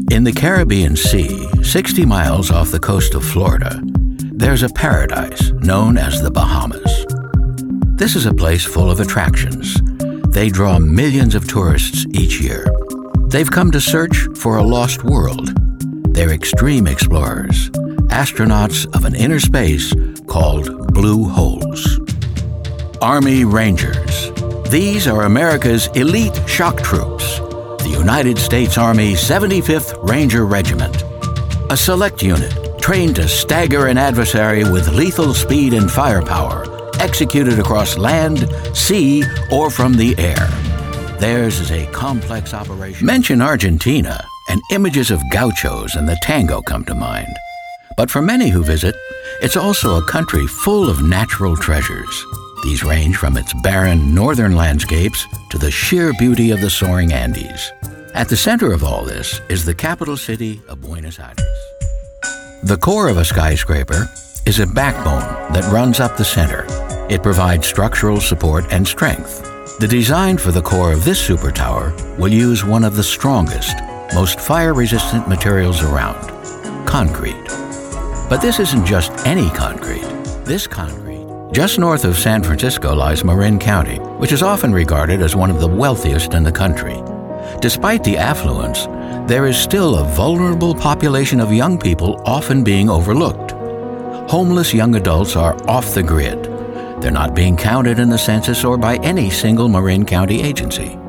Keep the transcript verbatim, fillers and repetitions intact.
In the Caribbean Sea, sixty miles off the coast of Florida, there's a paradise known as the Bahamas. This is a place full of attractions. They draw millions of tourists each year. They've come to search for a lost world. They're extreme explorers, astronauts of an inner space called blue holes. Army Rangers. These are America's elite shock troops, the United States Army seventy-fifth Ranger Regiment, a select unit trained to stagger an adversary with lethal speed and firepower, executed across land, sea, or from the air. Theirs is a complex operation. Mention Argentina, and images of gauchos and the tango come to mind. But for many who visit, it's also a country full of natural treasures. These range from its barren northern landscapes to the sheer beauty of the soaring Andes. At the center of all this is the capital city of Buenos Aires. The core of a skyscraper is a backbone that runs up the center. It provides structural support and strength. The design for the core of this super tower will use one of the strongest, most fire-resistant materials around, concrete. But this isn't just any concrete. This concrete, just north of San Francisco lies Marin County, which is often regarded as one of the wealthiest in the country. Despite the affluence, there is still a vulnerable population of young people often being overlooked. Homeless young adults are off the grid. They're not being counted in the census or by any single Marin County agency.